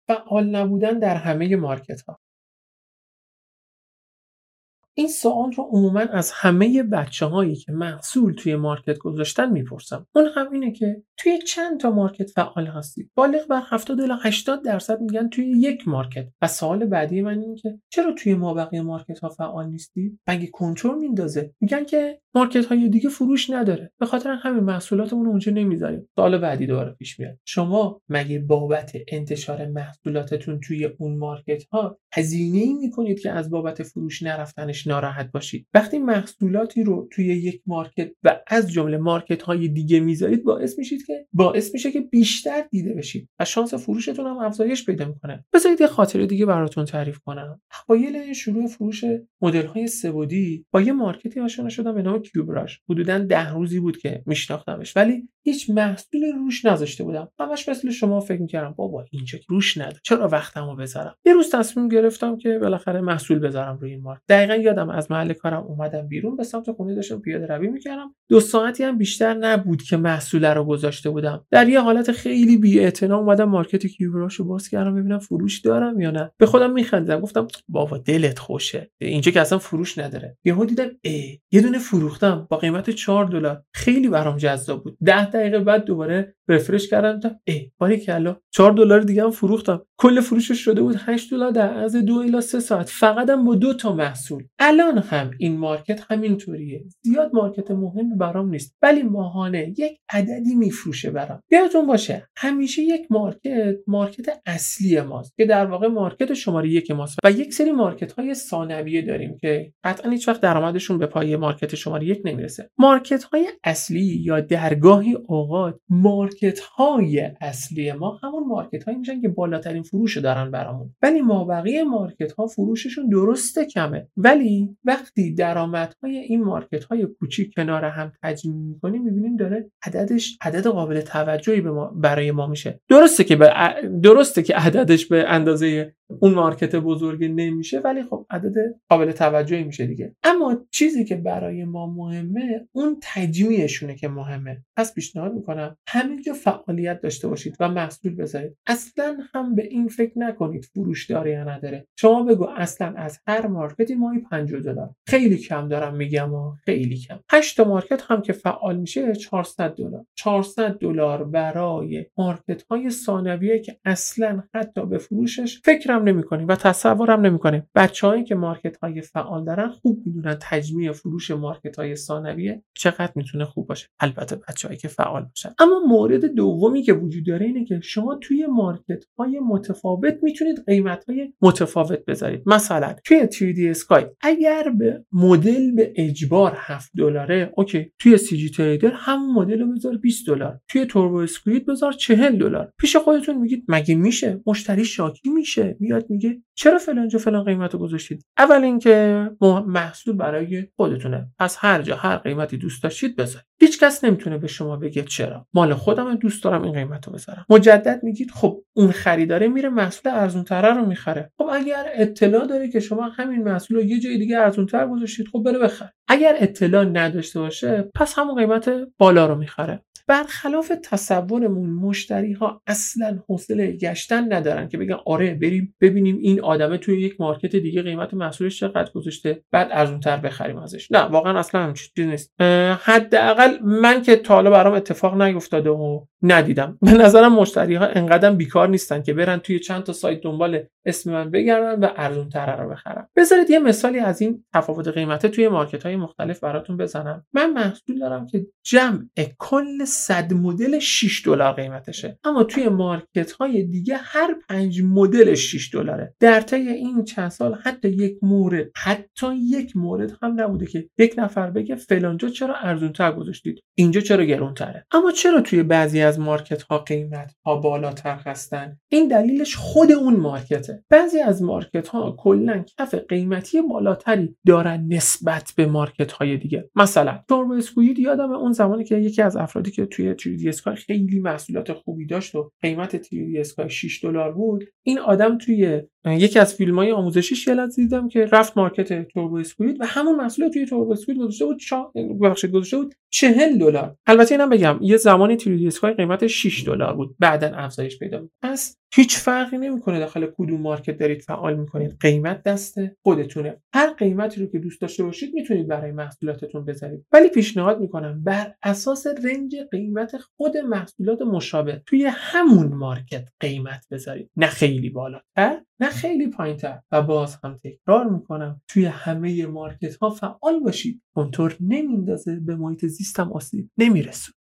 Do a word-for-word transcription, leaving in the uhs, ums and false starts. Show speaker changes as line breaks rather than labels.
فعال نبودن در همه مارکت‌ها. این سوال رو عموماً از همه بچه‌هایی که محصول توی مارکت گذاشتن میپرسم. اون هم اینه که توی چند تا مارکت فعال هستی؟ بالغ بر هفتاد الی هشتاد درصد میگن توی یک مارکت. و سوال بعدی من اینه که چرا توی مابقی مارکت‌ها فعال نیستی؟ مگه کنترل میندازه؟ میگن که مارکت‌های دیگه فروش نداره. به خاطر همین محصولاتمون رو اونجا نمیذاریم. سوال بعدی دوباره پیش میاد. شما مگه بابت انتشار محصولاتتون توی اون مارکت‌ها هزینه‌ای میکنید که از بابت فروش نرفتنش ناراحت باشید؟ وقتی محصولاتی رو توی یک مارکت و از جمله مارکت‌های دیگه میذارید باعث میشید که باعث میشه که بیشتر دیده بشید و شانس فروشتون هم افزایش پیدا میکنه. بذارید یه خاطره دیگه براتون تعریف کنم. اوایل شروع فروش مدل‌های سه‌بعدی با یه مارکتی آشنا شدم به نام کیوبراش. حدوداً ده روزی بود که میشناختمش ولی هیچ محصولی روش نذاشته بودم. همش مثل شما فکر می‌کردم بابا اینجا روش نداره. چرا وقتمو بذارم؟ یه روز تصمیم گرفتم که بالاخره محصول بذارم روی این مارکت. دقیقاً یادم از محل کارم اومدم بیرون به سمت خونه داشتم پیاده روی می‌کردم. دو ساعتی هم بیشتر نبود که محصول رو گذاشته بودم. در یه حالت خیلی بی‌اعتنا اومدم مارکت کیوبراشو باز کردم ببینم فروش دارم یا نه. به خودم می‌خندیدم گفتم بابا دلت خوشه. اینجا که اصلا فروش نداره. یهو دیدم ای یه دونه فروختم با قیمت چهار دلار. خیلی برام جذاب بود. ده دقیقه بعد دوباره رفرش کردم تا ای باریکلا چهار دلار دیگه هم فروختم. کل فروشش شده بود هشت دلار در عرض دو الی سه ساعت فقط هم با دو تا محصول. الان هم این مارکت همینطوریه. زیاد مارکت مهم برام نیست ولی ماهانه یک عددی میفروشه برام. یادتون باشه همیشه یک مارکت مارکت اصلی ماست که در واقع مارکت شماره یک ماست و یک سری مارکت های ثانویه داریم که قطعا هیچ وقت درآمدشون به پای مارکت شماره یک نمیرسه. مارکت های اصلی یا درگاهی اوقات مارکت های اصلی ما همون مارکت هایی میشن که بالاترین فروش دارن برامون ولی مابقی مارکت ها فروششون درسته کمه ولی وقتی درآمدهای این مارکت های کوچیک کنار هم تجمیع میکنیم میبینیم داره عددش عدد قابل توجهی به ما برای ما میشه. درسته که به درسته که عددش به اندازه اون مارکت بزرگ نمیشه ولی خب عدد قابل توجهی میشه دیگه. اما چیزی که برای ما مهمه اون تجمیعشونه که مهمه. پس پیشنهاد میکنم همه جا فعالیت داشته باشید و محصول بذارید. اصلا هم به این فکر نکنید فروش داره یا نداره. شما بگو اصلا از هر مارکتی ماهی پنجاه دلار. خیلی کم دارم میگم ها خیلی کم. هشت تا مارکت هم که فعال میشه چهارصد دلار. چهارصد دلار برای مارکت های ثانویه که اصلا حتی به فروشش فکرم نمی‌کنیم و تصورم نمی‌کنیم. بچه‌هایی که مارکت‌های فعال دارن خوب می‌دونن تجمیع فروش مارکت‌های ثانویه چقدر میتونه خوب باشه. البته بچه‌هایی که فعال باشن. اما مورد دومی که وجود داره اینه که شما توی مارکت‌های متفاوت میتونید قیمت‌های متفاوت بذارید. مثلا توی تری دی اسکای اگر به مدل به اجبار هفت دلاره اوکی توی سی جی تریدر همون مدل رو بذار بیست دلار. توی توربو اسکوید بذار چهل دلار. پیش خودتون میگید مگه میشه؟ مشتری شاکی میشه. میاد میگه چرا فلان جا فلان قیمتو گذاشتید؟ اول اینکه محصول برای خودتونه. از هر جا هر قیمتی دوست داشتید بذارید. هیچ کس نمیتونه به شما بگه چرا. مال خودم دوست دارم این قیمتو بذارم. مجدد میگید خب اون خریداره میره محصول ارزان‌تر رو میخره. خب اگر اطلاع داره که شما همین محصول رو یه جای دیگه ارزان‌تر گذاشتید خب بره بخره. اگر اطلاع نداشته باشه پس همون قیمت بالا رو میخره. برخلاف تصورمون مشتری‌ها اصلاً حوصله گشتن ندارن که بگن آره بریم ببینیم این آدمه توی یک مارکت دیگه قیمت محصولش چقدر گذاشته بعد ارزان‌تر بخریم ازش. نه واقعا اصلا همین چیزی نیست. حداقل من که تا حالا برام اتفاق نیفتاده و ندیدم. به نظرم مشتری‌ها انقدر بیکار نیستن که برن توی چند تا سایت دنبال اسم من بگردن و ارزان‌تر رو بخرن. بذارید یه مثالی از این تفاوت قیمته توی مارکت‌های مختلف براتون بزنم. من محصول دارم که جمع کل صد مدل شش دلار قیمتشه اما توی مارکت‌های دیگه هر پنج مدلش شش دلاره. در طی این چند سال حتی یک مورد حتی یک مورد هم نبوده که یک نفر بگه فلانجا چرا ارزان‌تر گذاشتید اینجا چرا گران‌تره. اما چرا توی بعضی از مارکت‌ها قیمت‌ها بالاتر هستن؟ این دلیلش خود اون مارکته. بعضی از مارکت‌ها کلاً کف قیمتی بالاتری دارن نسبت به مارکت‌های دیگه. مثلا توربو اسکوید یادم اون زمانی که یکی از افرادی که توی تری دی اسکای خیلی محصولات خوبی داشت و قیمت تری دی اسکای شش دلار بود این آدم توی یکی از فیلم‌های آموزشیش یه لحظه دیدم که رفت مارکت توربو اسکوید و همون محصول توی توربو اسکوید گذاشته بود چا ببخشید گذاشته بود چهل دلار. البته اینم بگم یه زمانی تری دی اسکای قیمت شش دلار بود بعدن افزایش پیدا کرد. پس هیچ فرقی نمیکنه داخل کدوم مارکت دارید فعال میکنید، قیمت دست خودتونه. هر قیمتی رو که دوست داشته باشید میتونید برای محصولاتتون بذارید، ولی پیشنهاد میکنم بر اساس رنج قیمت خود محصولات مشابه توی همون مارکت قیمت بذارید، نه خیلی بالاتر نه خیلی پایینتر. و باز هم تکرار میکنم توی همه مارکت ها فعال باشید، کنتور نمیندازه، به محیط زیستم آسیب نمیرسه.